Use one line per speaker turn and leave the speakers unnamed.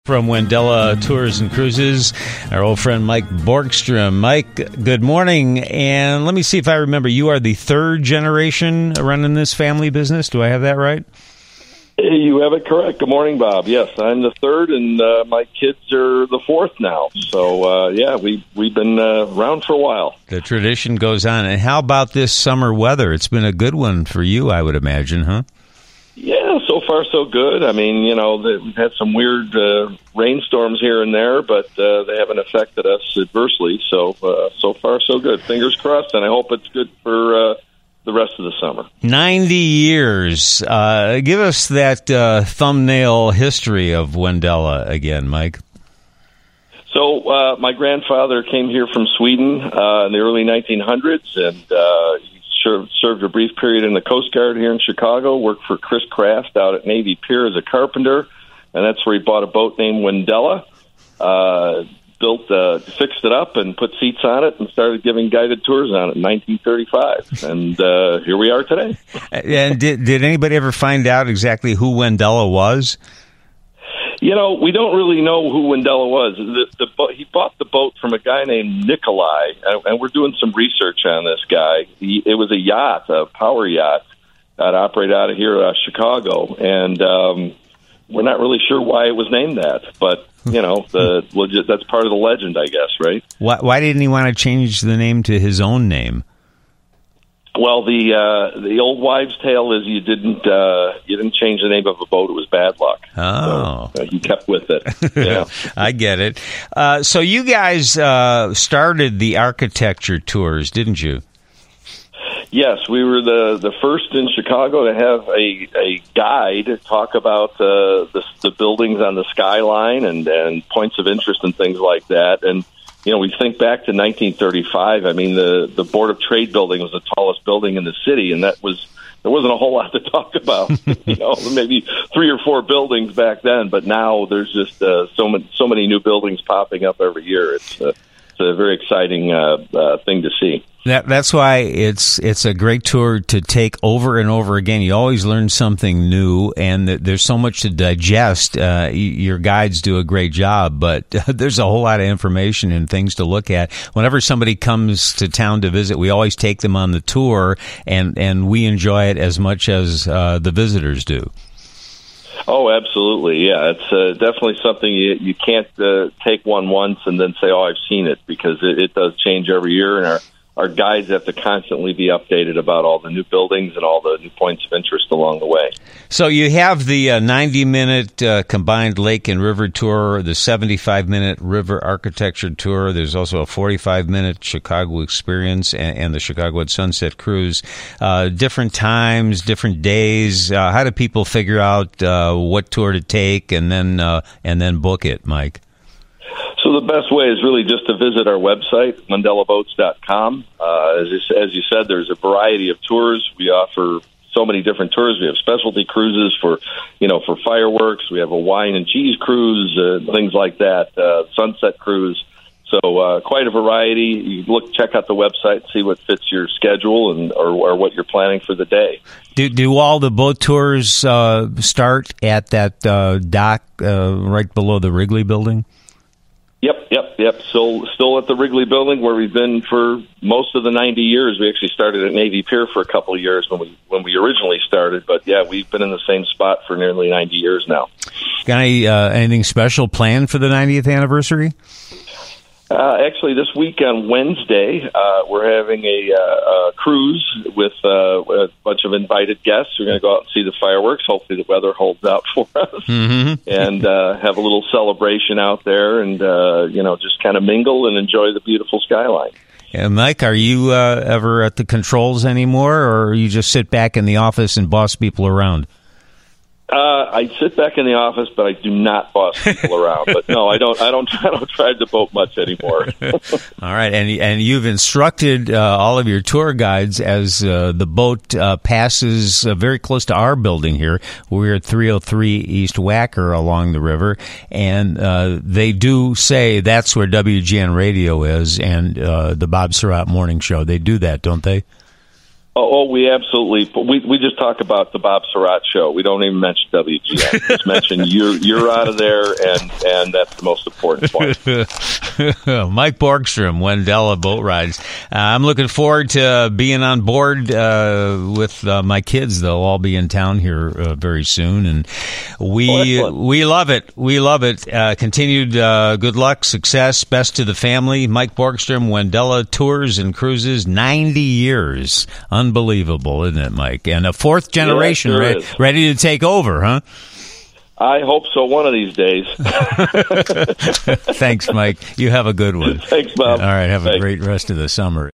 From Wendella Tours and Cruises, our old friend Mike Borgstrom. Mike, good morning. And let me see if I remember, you are the third generation running this family business. Do I have that right?
You have it correct. Good morning, Bob. Yes, I'm the third, and my kids are the fourth now. So, we've been around for a while.
The tradition goes on. And how about this summer weather? It's been a good one for you, I would imagine, huh?
Yeah, so far so good. I mean, we've had some weird rainstorms here and there, but they haven't affected us adversely. So far so good. Fingers crossed, and I hope it's good for the rest of the summer. 90
years. Give us that thumbnail history of Wendella again, Mike.
So my grandfather came here from Sweden in the early 1900s, and served a brief period in the Coast Guard here in Chicago, worked for Chris Kraft out at Navy Pier as a carpenter, and that's where he bought a boat named Wendella, fixed it up and put seats on it and started giving guided tours on it in 1935. And here we are today.
And did anybody ever find out exactly who Wendella was?
We don't really know who Wendella was. He bought the boat from a guy named Nikolai, and we're doing some research on this guy. It was a yacht, a power yacht, that operated out of here, Chicago, and we're not really sure why it was named that. But that's part of the legend, I guess, right?
Why didn't he want to change the name to his own name?
Well, the old wives' tale is you didn't change the name of a boat; it was bad luck.
Oh,
so, you kept with it. Yeah.
I get it. So you guys started the architecture tours, didn't you?
Yes, we were the first in Chicago to have a guide talk about the buildings on the skyline and points of interest and things like that. And we think back to 1935. I mean, the Board of Trade building was the tallest building in the city, and there wasn't a whole lot to talk about. Maybe 3 or 4 buildings back then, but now there's just so many new buildings popping up every year. It's a very exciting thing to see.
That's why it's a great tour to take over and over again. You always learn something new, and there's so much to digest. Your guides do a great job, but there's a whole lot of information and things to look at. Whenever somebody comes to town to visit, we always take them on the tour, and we enjoy it as much as the visitors do.
Oh, absolutely. Yeah, it's definitely something you can't take one once and then say, oh, I've seen it, because it does change every year, and our guides have to constantly be updated about all the new buildings and all the new points of interest along the way. So you have the 90-minute combined lake and river tour, the 75-minute river architecture tour. There's also a 45-minute Chicago experience and the Chicago Sunset Cruise. Different times, different days. How do people figure out what tour to take and then book it, Mike? So the best way is really just to visit our website, WendellaBoats.com. As you said, there's a variety of tours. We offer so many different tours. We have specialty cruises for fireworks. We have a wine and cheese cruise, things like that, sunset cruise. So quite a variety. You check out the website, see what fits your schedule or what you're planning for the day. Do all the boat tours start at that dock right below the Wrigley Building? Yep. Still at the Wrigley Building, where we've been for most of the 90 years. We actually started at Navy Pier for a couple of years when we originally started. But, yeah, we've been in the same spot for nearly 90 years now. Got anything special planned for the 90th anniversary? Actually, this week on Wednesday, we're having a cruise with a bunch of invited guests. We're going to go out and see the fireworks. Hopefully the weather holds out for us. Mm-hmm. And have a little celebration out there and, just kind of mingle and enjoy the beautiful skyline. And Mike, are you ever at the controls anymore, or you just sit back in the office and boss people around? I sit back in the office, but I do not boss people around. But no, I don't try the boat much anymore. All right, and you've instructed all of your tour guides as the boat passes very close to our building here. We're at 303 East Wacker along the river, and they do say that's where WGN Radio is, and the Bob Surratt Morning Show. They do that, don't they? We absolutely. We just talk about the Bob Surratt show. We don't even mention WGN. Just mention you're out of there, and that's the most important point.
Mike Borgstrom, Wendella Boat Rides. I'm looking forward to being on board with my kids. They'll all be in town here very soon, and we love it. We love it. Continued good luck, success, best to the family. Mike Borgstrom, Wendella Tours and Cruises, 90 years. Unbelievable, isn't it, Mike? And a fourth generation ready to take over, huh?
I hope so one of these days.
Thanks, Mike. You have a good one.
Thanks, Bob.
All right, have a great rest of the summer.